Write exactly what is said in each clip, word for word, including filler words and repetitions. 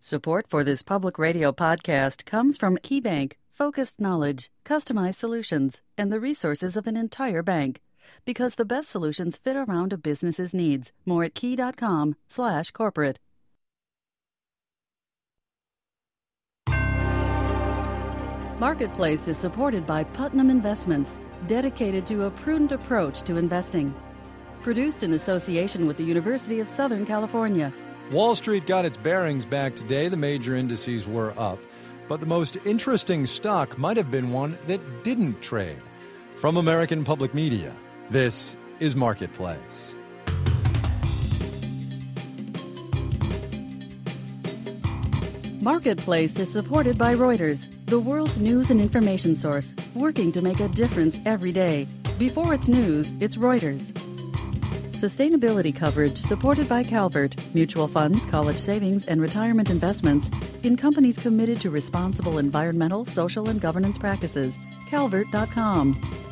Support for this public radio podcast comes from KeyBank, focused knowledge, customized solutions, and the resources of an entire bank. Because the best solutions fit around a business's needs. More at key.com slash corporate. Marketplace is supported by Putnam Investments, dedicated to a prudent approach to investing. Produced in association with the University of Southern California. Wall Street got its bearings back today. The major indices were up. But the most interesting stock might have been one that didn't trade. From American Public Media, this is Marketplace. Marketplace is supported by Reuters, the world's news and information source, working to make a difference every day. Before it's news, it's Reuters. Sustainability coverage supported by Calvert, mutual funds, college savings, and retirement investments in companies committed to responsible environmental, social, and governance practices. calvert dot com.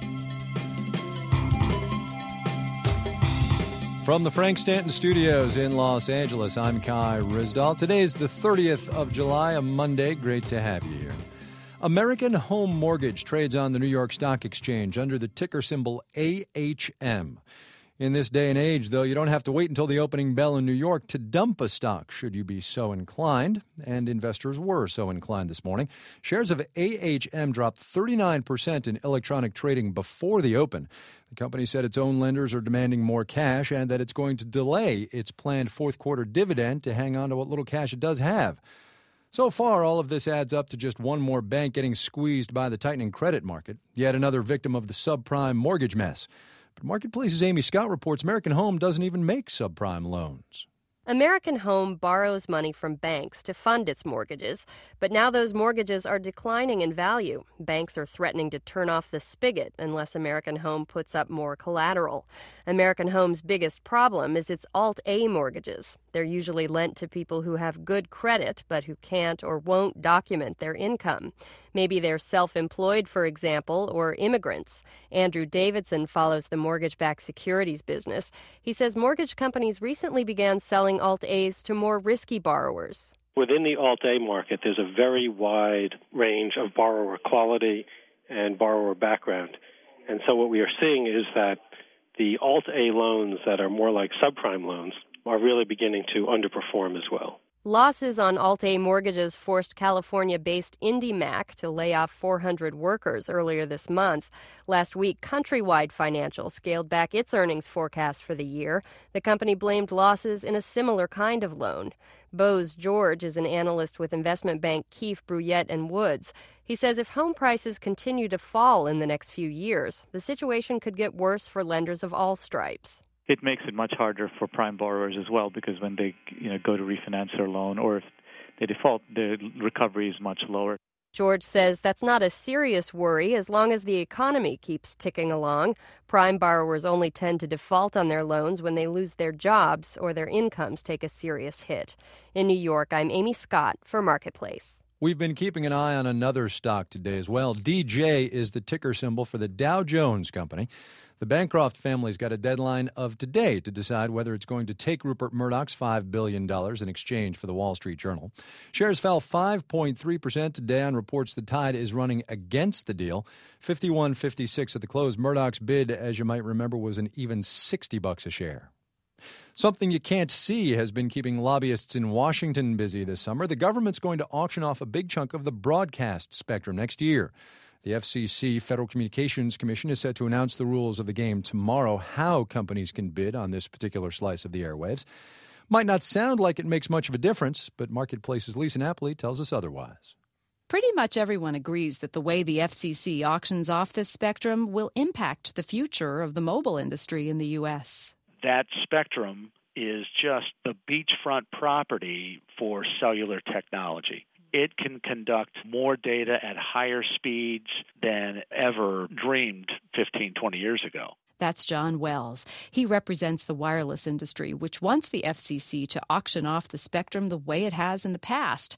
From the Frank Stanton Studios in Los Angeles, I'm Kai Ryssdal. Today is the thirtieth of July, a Monday. Great to have you here. American Home Mortgage trades on the New York Stock Exchange under the ticker symbol A H M. In this day and age, though, you don't have to wait until the opening bell in New York to dump a stock, should you be so inclined. And investors were so inclined this morning. Shares of A H M dropped thirty-nine percent in electronic trading before the open. The company said its own lenders are demanding more cash and that it's going to delay its planned fourth quarter dividend to hang on to what little cash it does have. So far, all of this adds up to just one more bank getting squeezed by the tightening credit market, yet another victim of the subprime mortgage mess. But Marketplace's Amy Scott reports American Home doesn't even make subprime loans. American Home borrows money from banks to fund its mortgages, but now those mortgages are declining in value. Banks are threatening to turn off the spigot unless American Home puts up more collateral. American Home's biggest problem is its Alt-A mortgages. They're usually lent to people who have good credit but who can't or won't document their income. Maybe they're self-employed, for example, or immigrants. Andrew Davidson follows the mortgage-backed securities business. He says mortgage companies recently began selling Alt-A's to more risky borrowers. Within the Alt-A market, there's a very wide range of borrower quality and borrower background. And so what we are seeing is that the Alt-A loans that are more like subprime loans are really beginning to underperform as well. Losses on Alt-A mortgages forced California-based IndyMac to lay off four hundred workers earlier this month. Last week, Countrywide Financial scaled back its earnings forecast for the year. The company blamed losses in a similar kind of loan. Bose George is an analyst with investment bank Keefe, Bruyette and Woods. He says if home prices continue to fall in the next few years, the situation could get worse for lenders of all stripes. It makes it much harder for prime borrowers as well, because when they you know go to refinance their loan or if they default, the recovery is much lower. George says that's not a serious worry as long as the economy keeps ticking along. Prime borrowers only tend to default on their loans when they lose their jobs or their incomes take a serious hit. In New York, I'm Amy Scott for Marketplace. We've been keeping an eye on another stock today as well. D J is the ticker symbol for the Dow Jones Company. The Bancroft family's got a deadline of today to decide whether it's going to take Rupert Murdoch's five billion dollars in exchange for the Wall Street Journal. Shares fell five point three percent today on reports the tide is running against the deal. fifty-one fifty-six at the close. Murdoch's bid, as you might remember, was an even sixty bucks a share. Something you can't see has been keeping lobbyists in Washington busy this summer. The government's going to auction off a big chunk of the broadcast spectrum next year. The F C C, Federal Communications Commission, is set to announce the rules of the game tomorrow, how companies can bid on this particular slice of the airwaves. Might not sound like it makes much of a difference, but Marketplace's Lisa Napoli tells us otherwise. Pretty much everyone agrees that the way the F C C auctions off this spectrum will impact the future of the mobile industry in the U S. That spectrum is just the beachfront property for cellular technology. It can conduct more data at higher speeds than ever dreamed fifteen, twenty years ago. That's John Wells. He represents the wireless industry, which wants the F C C to auction off the spectrum the way it has in the past.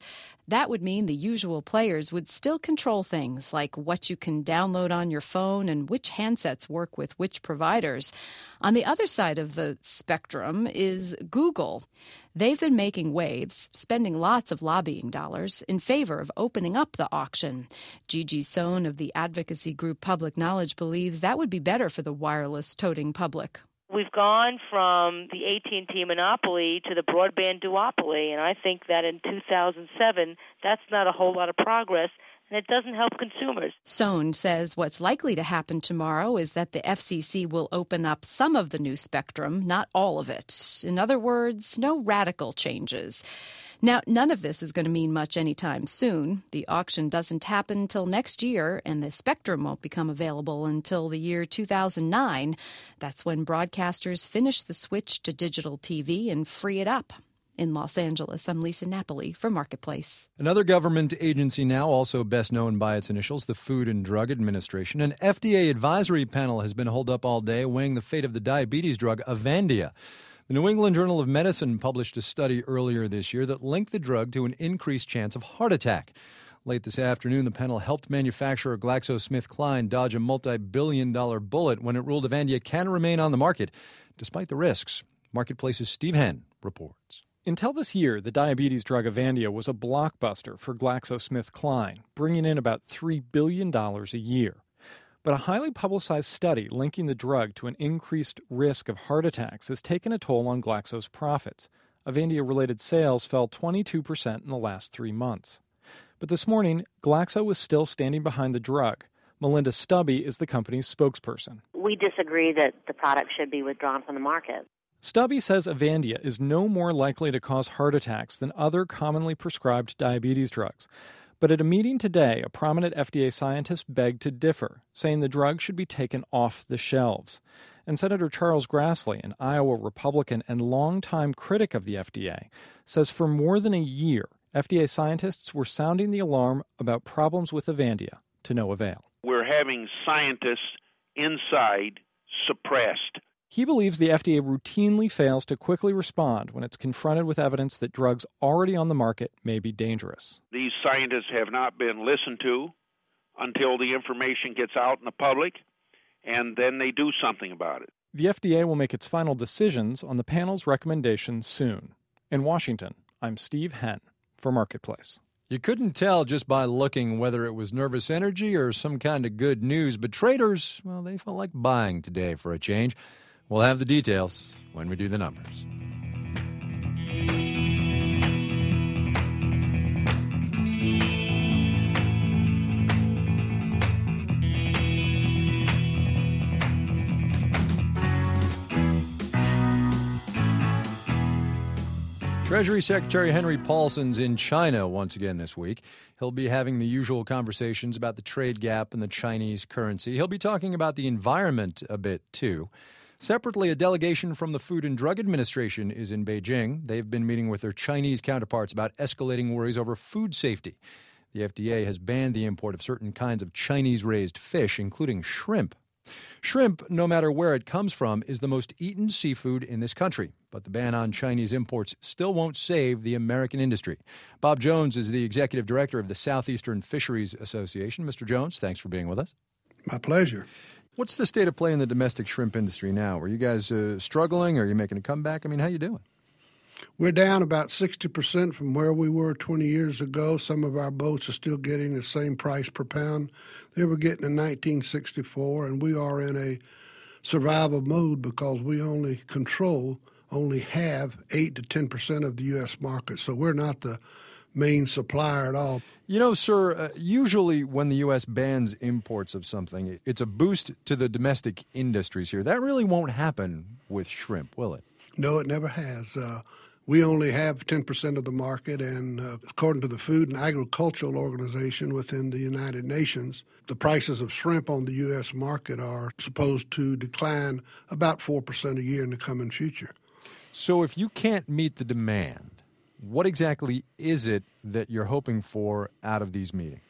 That would mean the usual players would still control things like what you can download on your phone and which handsets work with which providers. On the other side of the spectrum is Google. They've been making waves, spending lots of lobbying dollars in favor of opening up the auction. Gigi Sohn of the advocacy group Public Knowledge believes that would be better for the wireless-toting public. We've gone from the A T and T monopoly to the broadband duopoly, and I think that in two thousand seven, that's not a whole lot of progress, and it doesn't help consumers. Sohn says what's likely to happen tomorrow is that the F C C will open up some of the new spectrum, not all of it. In other words, no radical changes. Now, none of this is going to mean much anytime soon. The auction doesn't happen till next year, and the spectrum won't become available until the year two thousand nine. That's when broadcasters finish the switch to digital T V and free it up. In Los Angeles, I'm Lisa Napoli for Marketplace. Another government agency now, also best known by its initials, the Food and Drug Administration. An F D A advisory panel has been holed up all day weighing the fate of the diabetes drug Avandia. The New England Journal of Medicine published a study earlier this year that linked the drug to an increased chance of heart attack. Late this afternoon, the panel helped manufacturer GlaxoSmithKline dodge a multi-billion dollar bullet when it ruled Avandia can remain on the market, despite the risks. Marketplace's Steve Henn reports. Until this year, the diabetes drug Avandia was a blockbuster for GlaxoSmithKline, bringing in about three billion dollars a year. But a highly publicized study linking the drug to an increased risk of heart attacks has taken a toll on Glaxo's profits. Avandia-related sales fell twenty-two percent in the last three months. But this morning, Glaxo was still standing behind the drug. Melinda Stubbe is the company's spokesperson. We disagree that the product should be withdrawn from the market. Stubbe says Avandia is no more likely to cause heart attacks than other commonly prescribed diabetes drugs. But at a meeting today, a prominent F D A scientist begged to differ, saying the drug should be taken off the shelves. And Senator Charles Grassley, an Iowa Republican and longtime critic of the F D A, says for more than a year, F D A scientists were sounding the alarm about problems with Avandia, to no avail. We're having scientists inside suppressed. He believes the F D A routinely fails to quickly respond when it's confronted with evidence that drugs already on the market may be dangerous. These scientists have not been listened to until the information gets out in the public, and then they do something about it. The F D A will make its final decisions on the panel's recommendations soon. In Washington, I'm Steve Henn for Marketplace. You couldn't tell just by looking whether it was nervous energy or some kind of good news, but traders, well, they felt like buying today for a change. We'll have the details when we do the numbers. Treasury Secretary Henry Paulson's in China once again this week. He'll be having the usual conversations about the trade gap and the Chinese currency. He'll be talking about the environment a bit, too. Separately, a delegation from the Food and Drug Administration is in Beijing. They've been meeting with their Chinese counterparts about escalating worries over food safety. The F D A has banned the import of certain kinds of Chinese-raised fish, including shrimp. Shrimp, no matter where it comes from, is the most eaten seafood in this country. But the ban on Chinese imports still won't save the American industry. Bob Jones is the executive director of the Southeastern Fisheries Association. Mister Jones, thanks for being with us. My pleasure. What's the state of play in the domestic shrimp industry now? Are you guys uh, struggling? Are you making a comeback? I mean, how you doing? We're down about sixty percent from where we were twenty years ago. Some of our boats are still getting the same price per pound they were getting in nineteen sixty-four, and we are in a survival mode because we only control, only have eight to ten percent of the U S market. So we're not the main supplier at all. You know, sir, uh, usually when the U S bans imports of something, it's a boost to the domestic industries here. That really won't happen with shrimp, will it? No, it never has. Uh, we only have ten percent of the market, and uh, according to the Food and Agricultural Organization within the United Nations, the prices of shrimp on the U S market are supposed to decline about four percent a year in the coming future. So if you can't meet the demand, what exactly is it that you're hoping for out of these meetings?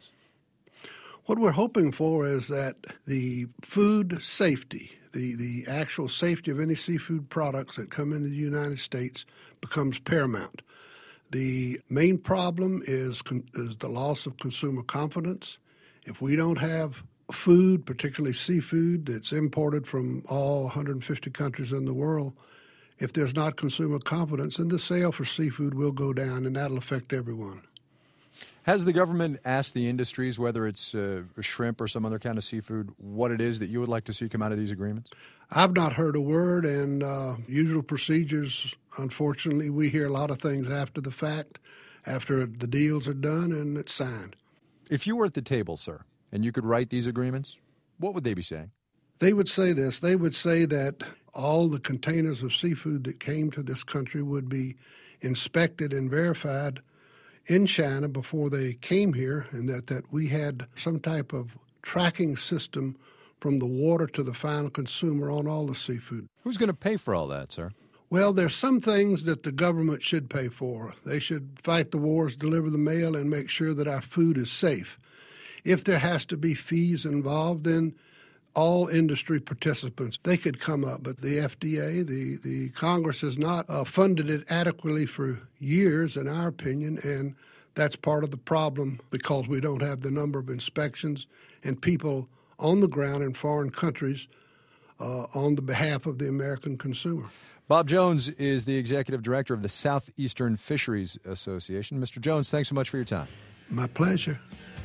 What we're hoping for is that the food safety, the, the actual safety of any seafood products that come into the United States becomes paramount. The main problem is, is the loss of consumer confidence. If we don't have food, particularly seafood, that's imported from all one hundred fifty countries in the world, if there's not consumer confidence, then the sale for seafood will go down, and that'll affect everyone. Has the government asked the industries, whether it's uh, shrimp or some other kind of seafood, what it is that you would like to see come out of these agreements? I've not heard a word, and uh, usual procedures, unfortunately, we hear a lot of things after the fact, after the deals are done and it's signed. If you were at the table, sir, and you could write these agreements, what would they be saying? They would say this. They would say that all the containers of seafood that came to this country would be inspected and verified in China before they came here, and that, that we had some type of tracking system from the water to the final consumer on all the seafood. Who's going to pay for all that, sir? Well, there's some things that the government should pay for. They should fight the wars, deliver the mail, and make sure that our food is safe. If there has to be fees involved, then all industry participants, they could come up. But the F D A, the, the Congress has not uh, funded it adequately for years, in our opinion, and that's part of the problem because we don't have the number of inspections and people on the ground in foreign countries uh, on the behalf of the American consumer. Bob Jones is the executive director of the Southeastern Fisheries Association. Mister Jones, thanks so much for your time. My pleasure.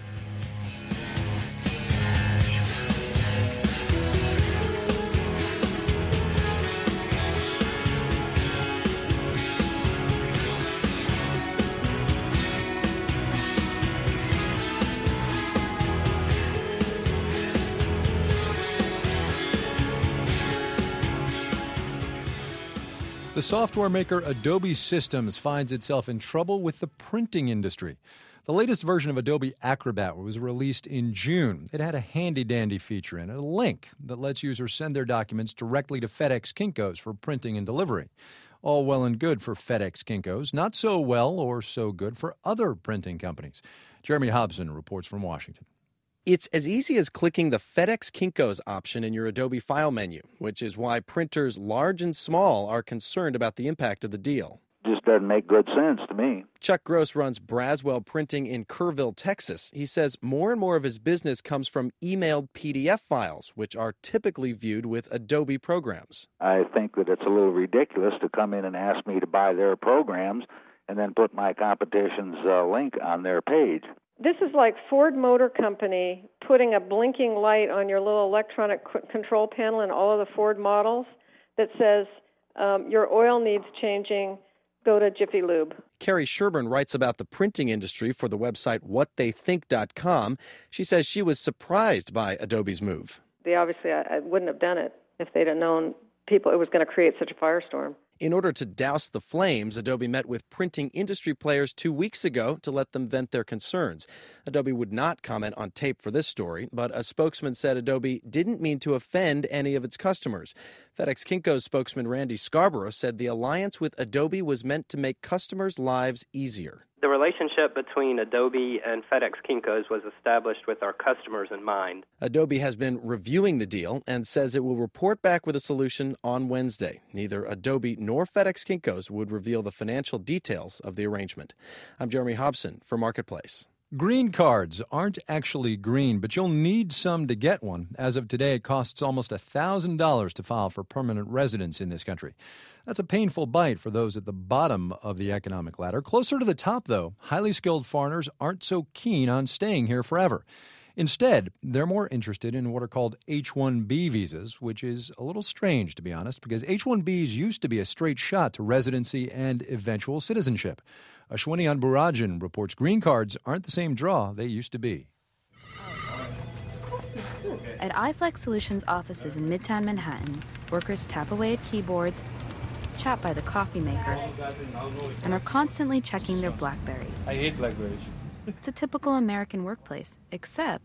The software maker Adobe Systems finds itself in trouble with the printing industry. The latest version of Adobe Acrobat was released in June. It had a handy-dandy feature in it, a link that lets users send their documents directly to FedEx Kinko's for printing and delivery. All well and good for FedEx Kinko's, not so well or so good for other printing companies. Jeremy Hobson reports from Washington. It's as easy as clicking the FedEx Kinko's option in your Adobe file menu, which is why printers large and small are concerned about the impact of the deal. Just doesn't make good sense to me. Chuck Gross runs Braswell Printing in Kerrville, Texas. He says more and more of his business comes from emailed P D F files, which are typically viewed with Adobe programs. I think that it's a little ridiculous to come in and ask me to buy their programs and then put my competition's uh, link on their page. This is like Ford Motor Company putting a blinking light on your little electronic c- control panel in all of the Ford models that says, um, your oil needs changing, go to Jiffy Lube. Carrie Sherburn writes about the printing industry for the website what they think dot com. She says she was surprised by Adobe's move. They obviously I, I wouldn't have done it if they'd have known people it was going to create such a firestorm. In order to douse the flames, Adobe met with printing industry players two weeks ago to let them vent their concerns. Adobe would not comment on tape for this story, but a spokesman said Adobe didn't mean to offend any of its customers. FedEx Kinko's spokesman Randy Scarborough said the alliance with Adobe was meant to make customers' lives easier. The relationship between Adobe and FedEx Kinko's was established with our customers in mind. Adobe has been reviewing the deal and says it will report back with a solution on Wednesday. Neither Adobe nor FedEx Kinko's would reveal the financial details of the arrangement. I'm Jeremy Hobson for Marketplace. Green cards aren't actually green, but you'll need some to get one. As of today, it costs almost one thousand dollars to file for permanent residence in this country. That's a painful bite for those at the bottom of the economic ladder. Closer to the top, though, highly skilled foreigners aren't so keen on staying here forever. Instead, they're more interested in what are called H one B visas, which is a little strange, to be honest, because H one Bs used to be a straight shot to residency and eventual citizenship. Ashwini Anburajan reports green cards aren't the same draw they used to be. At iFlex Solutions offices in Midtown Manhattan, workers tap away at keyboards, chat by the coffee maker, and are constantly checking their BlackBerries. I hate BlackBerries. It's a typical American workplace, except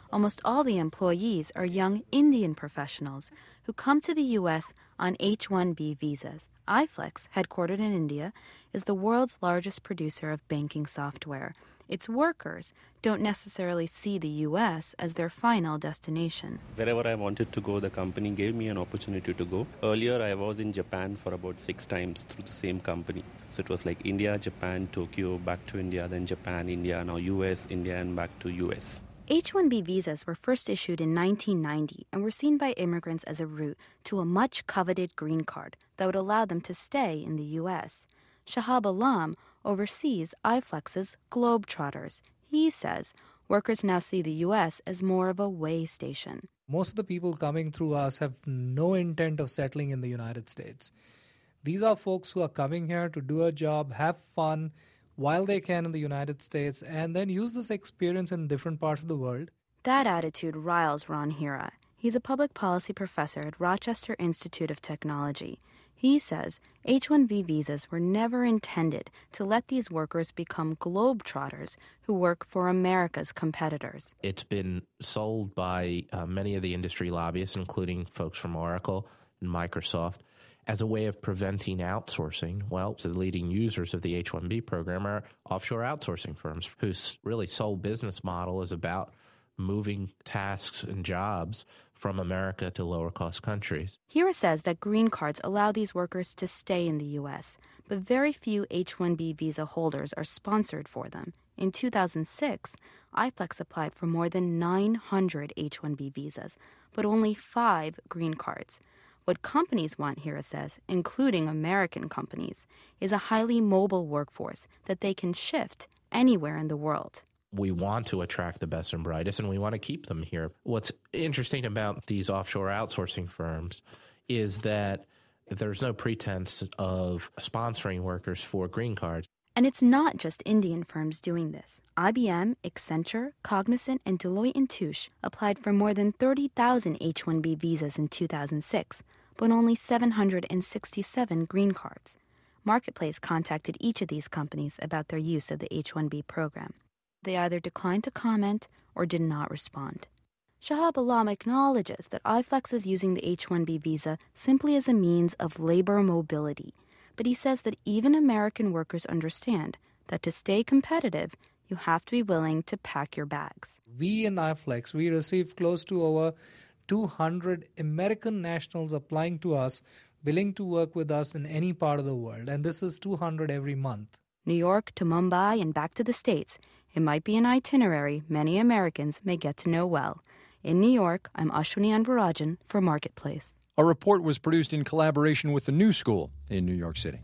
Almost all the employees are young Indian professionals who come to the U S on H one B visas. iFlex, headquartered in India, is the world's largest producer of banking software. Its workers don't necessarily see the U S as their final destination. Wherever I wanted to go, the company gave me an opportunity to go. Earlier, I was in Japan for about six times through the same company. So it was like India, Japan, Tokyo, back to India, then Japan, India, now U S, India, and back to U S. H one B visas were first issued in nineteen ninety and were seen by immigrants as a route to a much-coveted green card that would allow them to stay in the U S. Shahab Alam oversees iFlex's Globetrotters. He says workers now see the U S as more of a way station. Most of the people coming through us have no intent of settling in the United States. These are folks who are coming here to do a job, have fun while they can in the United States, and then use this experience in different parts of the world. That attitude riles Ron Hira. He's a public policy professor at Rochester Institute of Technology. He says H one B visas were never intended to let these workers become globetrotters who work for America's competitors. It's been sold by uh, many of the industry lobbyists, including folks from Oracle and Microsoft, as a way of preventing outsourcing. Well, the leading users of the H one B program are offshore outsourcing firms whose really sole business model is about moving tasks and jobs from America to lower-cost countries. Hira says that green cards allow these workers to stay in the U S, but very few H one B visa holders are sponsored for them. In two thousand six, iFlex applied for more than nine hundred H one B visas, but only five green cards. What companies want, Hira says, including American companies, is a highly mobile workforce that they can shift anywhere in the world. We want to attract the best and brightest, and we want to keep them here. What's interesting about these offshore outsourcing firms is that there's no pretense of sponsoring workers for green cards. And it's not just Indian firms doing this. I B M, Accenture, Cognizant, and Deloitte and Touche applied for more than thirty thousand H one B visas in two thousand six, but only seven hundred sixty-seven green cards. Marketplace contacted each of these companies about their use of the H one B program. They either declined to comment or did not respond. Shahab Alam acknowledges that iFlex is using the H one B visa simply as a means of labor mobility, but he says that even American workers understand that to stay competitive, you have to be willing to pack your bags. We in iFlex, we received close to over two hundred American nationals applying to us, willing to work with us in any part of the world, and this is two hundred every month. New York to Mumbai and back to the States. It might be an itinerary many Americans may get to know well. In New York, I'm Ashwini Anbarajan for Marketplace. A report was produced in collaboration with the New School in New York City.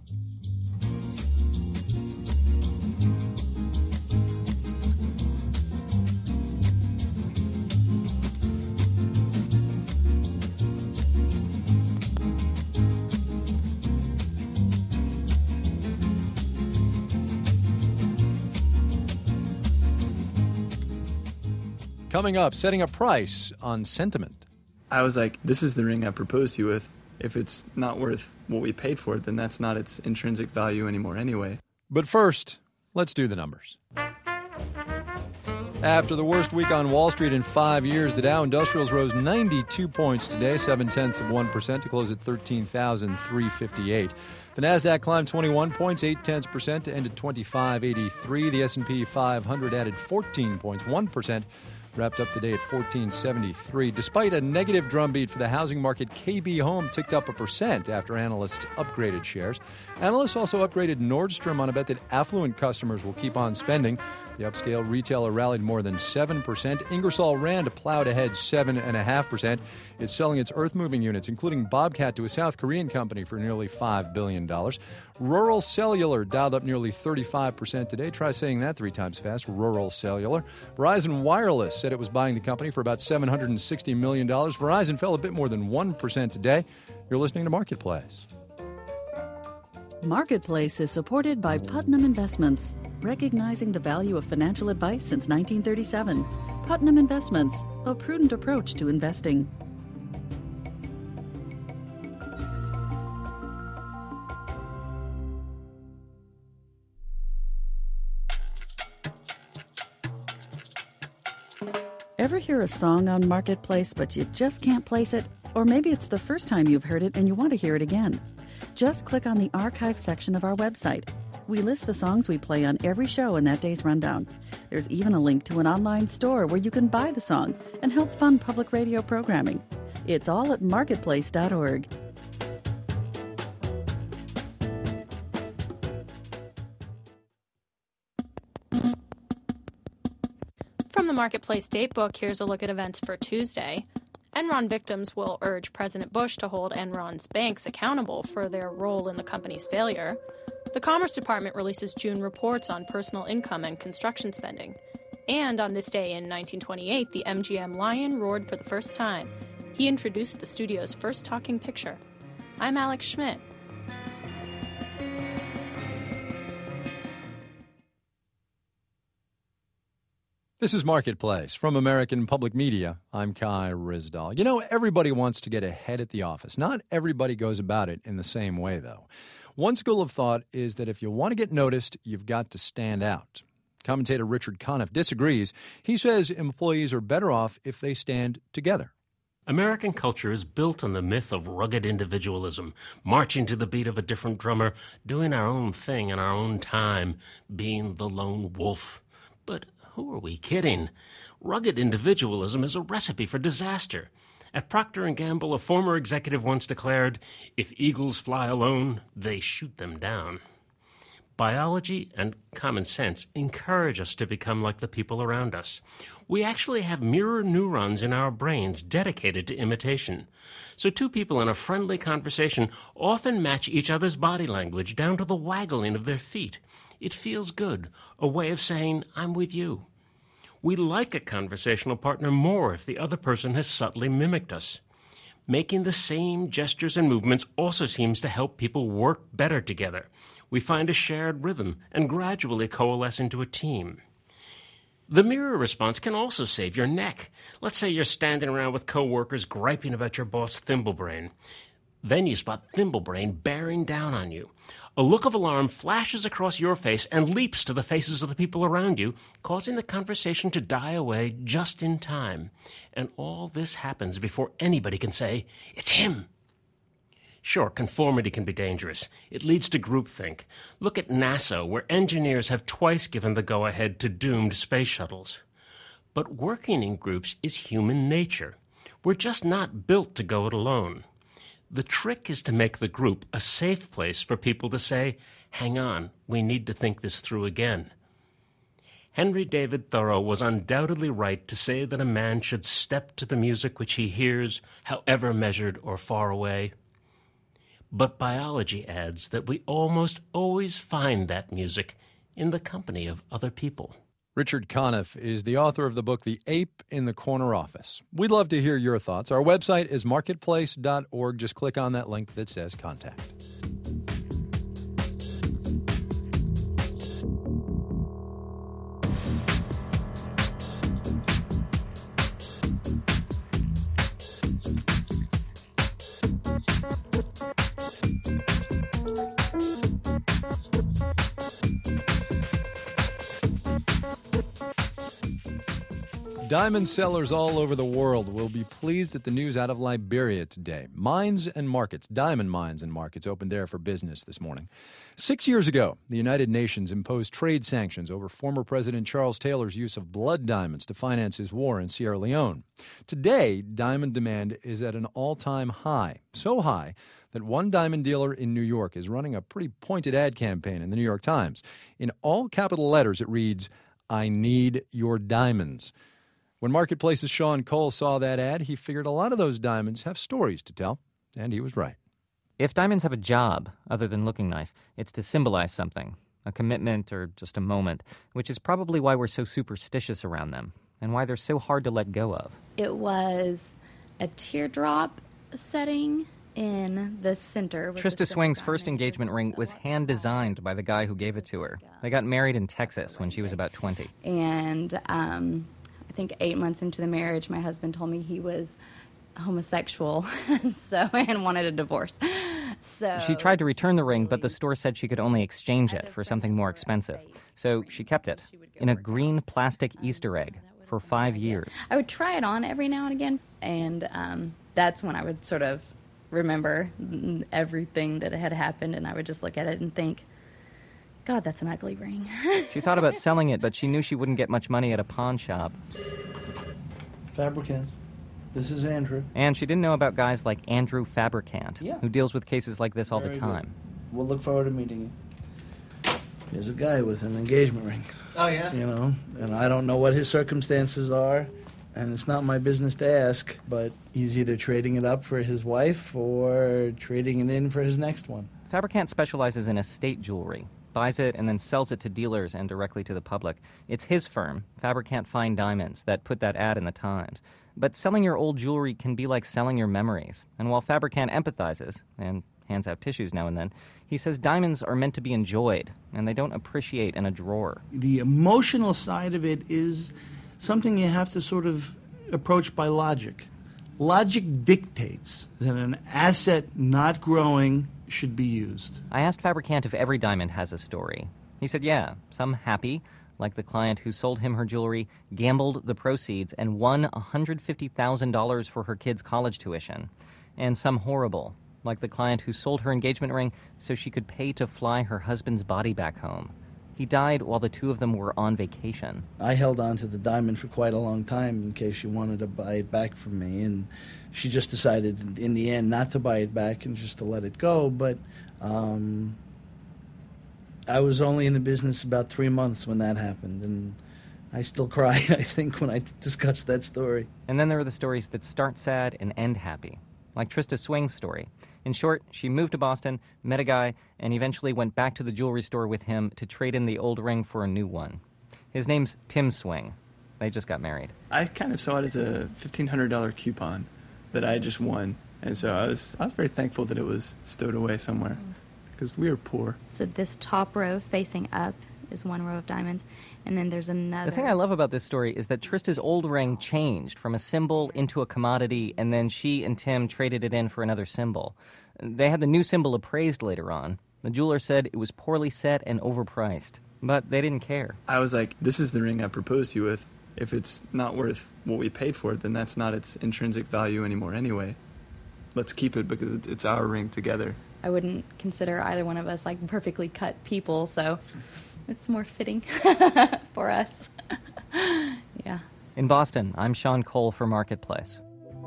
Coming up, setting a price on sentiment. I was like, this is the ring I proposed to you with. If it's not worth what we paid for it, then that's not its intrinsic value anymore anyway. But first, let's do the numbers. After the worst week on Wall Street in five years, the Dow Industrials rose ninety-two points today, seven-tenths of one percent to close at thirteen thousand three hundred fifty-eight. The Nasdaq climbed twenty-one points, eight-tenths percent to end at twenty-five eighty-three. The S and P five hundred added fourteen points, one percent, wrapped up the day at fourteen seventy-three. Despite a negative drumbeat for the housing market, K B Home ticked up a percent after analysts upgraded shares. Analysts also upgraded Nordstrom on a bet that affluent customers will keep on spending. The upscale retailer rallied more than seven percent. Ingersoll Rand plowed ahead seven point five percent. It's selling its earth-moving units, including Bobcat, to a South Korean company for nearly five billion dollars. Rural Cellular dialed up nearly thirty-five percent today. Try saying that three times fast. Rural Cellular. Verizon Wireless said it was buying the company for about seven hundred sixty million dollars. Verizon fell a bit more than one percent today. You're listening to Marketplace. Marketplace is supported by Putnam Investments, recognizing the value of financial advice since nineteen thirty-seven. Putnam Investments, a prudent approach to investing. Ever hear a song on Marketplace but you just can't place it? Or maybe it's the first time you've heard it and you want to hear it again. Just click on the archive section of our website. We list the songs we play on every show in that day's rundown. There's even a link to an online store where you can buy the song and help fund public radio programming. It's all at marketplace dot org. From the Marketplace Datebook, here's a look at events for Tuesday. Enron victims will urge President Bush to hold Enron's banks accountable for their role in the company's failure. The Commerce Department releases June reports on personal income and construction spending. And on this day in nineteen twenty-eight, the M G M Lion roared for the first time. He introduced the studio's first talking picture. I'm Alex Schmidt. This is Marketplace. From American Public Media, I'm Kai Ryssdal. You know, everybody wants to get ahead at the office. Not everybody goes about it in the same way, though. One school of thought is that if you want to get noticed, you've got to stand out. Commentator Richard Conniff disagrees. He says employees are better off if they stand together. American culture is built on the myth of rugged individualism, marching to the beat of a different drummer, doing our own thing in our own time, being the lone wolf. But who are we kidding? Rugged individualism is a recipe for disaster. At Procter and Gamble, a former executive once declared, "If eagles fly alone, they shoot them down." Biology and common sense encourage us to become like the people around us. We actually have mirror neurons in our brains dedicated to imitation. So two people in a friendly conversation often match each other's body language down to the waggling of their feet. It feels good, a way of saying, "I'm with you." We like a conversational partner more if the other person has subtly mimicked us. Making the same gestures and movements also seems to help people work better together. We find a shared rhythm and gradually coalesce into a team. The mirror response can also save your neck. Let's say you're standing around with coworkers griping about your boss Thimblebrain. Then you spot Thimblebrain bearing down on you. A look of alarm flashes across your face and leaps to the faces of the people around you, causing the conversation to die away just in time. And all this happens before anybody can say, "It's him." Sure, conformity can be dangerous. It leads to groupthink. Look at NASA, where engineers have twice given the go-ahead to doomed space shuttles. But working in groups is human nature. We're just not built to go it alone. The trick is to make the group a safe place for people to say, "Hang on, we need to think this through again." Henry David Thoreau was undoubtedly right to say that a man should step to the music which he hears, however measured or far away. But biology adds that we almost always find that music in the company of other people. Richard Conniff is the author of the book The Ape in the Corner Office. We'd love to hear your thoughts. Our website is marketplace dot org. Just click on that link that says contact. Diamond sellers all over the world will be pleased at the news out of Liberia today. Mines and markets, diamond mines and markets, opened there for business this morning. Six years ago, the United Nations imposed trade sanctions over former President Charles Taylor's use of blood diamonds to finance his war in Sierra Leone. Today, diamond demand is at an all-time high, so high that one diamond dealer in New York is running a pretty pointed ad campaign in the New York Times. In all capital letters, it reads, "I need your diamonds." When Marketplace's Sean Cole saw that ad, he figured a lot of those diamonds have stories to tell, and he was right. If diamonds have a job, other than looking nice, it's to symbolize something, a commitment or just a moment, which is probably why we're so superstitious around them, and why they're so hard to let go of. It was a teardrop setting in the center. Trista Swing's first engagement ring was hand-designed by the guy who gave it to her. They got married in Texas when she was about twenty. And um, I think eight months into the marriage, my husband told me he was homosexual so and wanted a divorce. So she tried to return the ring, but the store said she could only exchange it for something more expensive. So she kept it in a green plastic Easter egg. for five years. I would try it on every now and again, and um, that's when I would sort of remember everything that had happened, and I would just look at it and think, God, that's an ugly ring. She thought about selling it, but she knew she wouldn't get much money at a pawn shop. Fabricant. This is Andrew. And she didn't know about guys like Andrew Fabricant, yeah. who deals with cases like this all Very the time. Good. We'll look forward to meeting you. Here's a guy with an engagement ring. Oh, yeah? You know, and I don't know what his circumstances are, and it's not my business to ask, but he's either trading it up for his wife or trading it in for his next one. Fabricant specializes in estate jewelry, buys it and then sells it to dealers and directly to the public. It's his firm, Fabricant Fine Diamonds, that put that ad in the Times. But selling your old jewelry can be like selling your memories. And while Fabricant empathizes, and hands out tissues now and then, he says diamonds are meant to be enjoyed, and they don't appreciate in a drawer. The emotional side of it is something you have to sort of approach by logic. Logic dictates that an asset not growing should be used. I asked Fabricant if every diamond has a story. He said, yeah, some happy, like the client who sold him her jewelry, gambled the proceeds, and won one hundred fifty thousand dollars for her kids' college tuition. And some horrible, like the client who sold her engagement ring so she could pay to fly her husband's body back home. He died while the two of them were on vacation. I held on to the diamond for quite a long time in case she wanted to buy it back from me, and she just decided in the end not to buy it back and just to let it go. But um, I was only in the business about three months when that happened, and I still cry, I think, when I discuss that story. And then there are the stories that start sad and end happy, like Trista Swing's story. In short, she moved to Boston, met a guy, and eventually went back to the jewelry store with him to trade in the old ring for a new one. His name's Tim Swing. They just got married. I kind of saw it as a fifteen hundred dollars coupon that I just won. And so I was I was very thankful that it was stowed away somewhere because we were poor. So this top row facing up is one row of diamonds, and then there's another. The thing I love about this story is that Trista's old ring changed from a symbol into a commodity, and then she and Tim traded it in for another symbol. They had the new symbol appraised later on. The jeweler said it was poorly set and overpriced, but they didn't care. I was like, this is the ring I proposed to you with. If it's not worth what we paid for it, then that's not its intrinsic value anymore anyway. Let's keep it because it's our ring together. I wouldn't consider either one of us like perfectly cut people, so it's more fitting for us. Yeah. In Boston, I'm Sean Cole for Marketplace.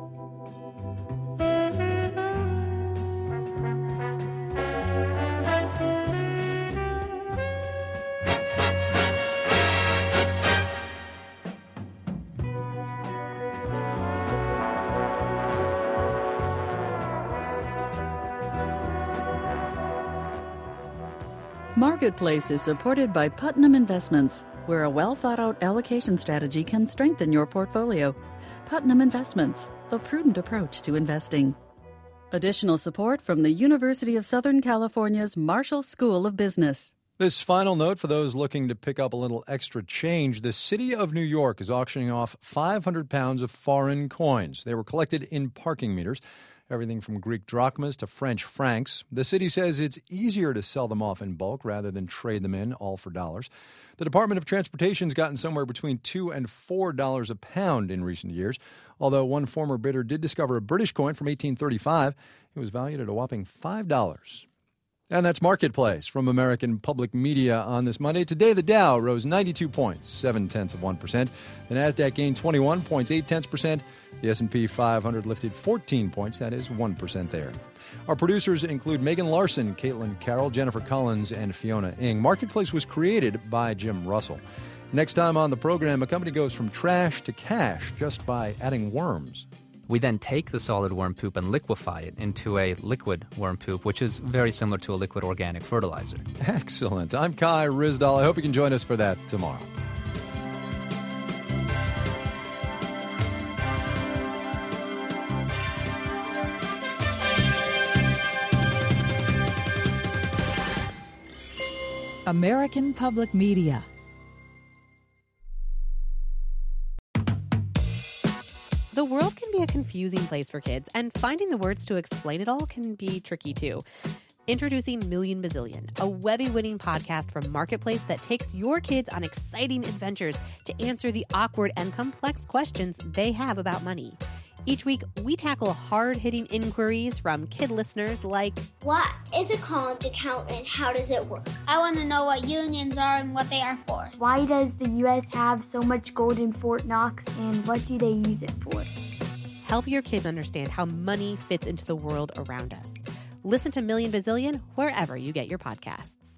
Marketplace is supported by Putnam Investments, where a well-thought-out allocation strategy can strengthen your portfolio. Putnam Investments, a prudent approach to investing. Additional support from the University of Southern California's Marshall School of Business. This final note for those looking to pick up a little extra change. The city of New York is auctioning off five hundred pounds of foreign coins. They were collected in parking meters. Everything from Greek drachmas to French francs. The city says it's easier to sell them off in bulk rather than trade them in, all for dollars. The Department of Transportation's gotten somewhere between two and four dollars a pound in recent years, although one former bidder did discover a British coin from eighteen thirty-five. It was valued at a whopping five dollars. And that's Marketplace from American Public Media on this Monday. Today, the Dow rose ninety-two points, seven tenths of one percent. The Nasdaq gained twenty-one points, eight tenths percent. The S and P five hundred lifted fourteen points, that is one percent there. Our producers include Megan Larson, Caitlin Carroll, Jennifer Collins, and Fiona Ng. Marketplace was created by Jim Russell. Next time on the program, a company goes from trash to cash just by adding worms. We then take the solid worm poop and liquefy it into a liquid worm poop, which is very similar to a liquid organic fertilizer. Excellent. I'm Kai Ryssdal. I hope you can join us for that tomorrow. American Public Media. The world can be a confusing place for kids, and finding the words to explain it all can be tricky too. Introducing Million Bazillion, a Webby-winning podcast from Marketplace that takes your kids on exciting adventures to answer the awkward and complex questions they have about money. Each week, we tackle hard-hitting inquiries from kid listeners like, what is a college account and how does it work? I want to know what unions are and what they are for. Why does the U S have so much gold in Fort Knox and what do they use it for? Help your kids understand how money fits into the world around us. Listen to Million Bazillion wherever you get your podcasts.